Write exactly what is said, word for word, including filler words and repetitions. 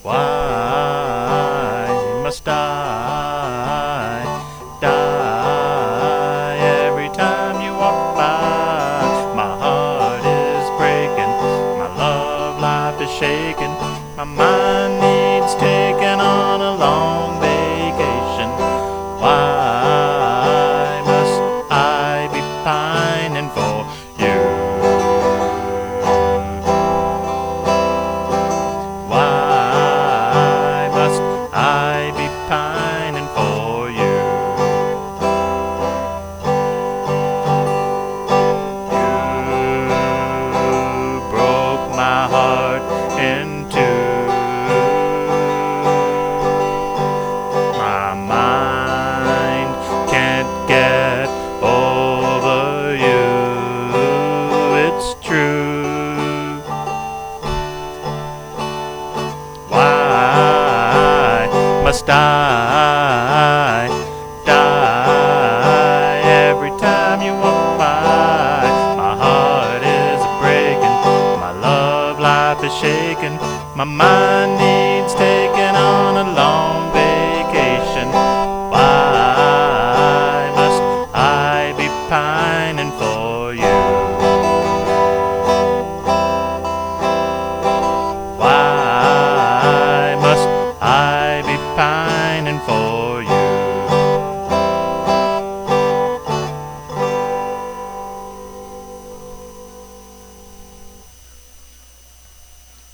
Why must I die every time you walk by? My heart is breaking, my love life is shaking, my mind needs taking on a long vacation. Why must I be pining for you? Why must I be pining for you? You broke my heart in two. My mind can't get over you. It's true. Why must I die every time you walk by? My heart is breaking, my love life is shaking, my mind needs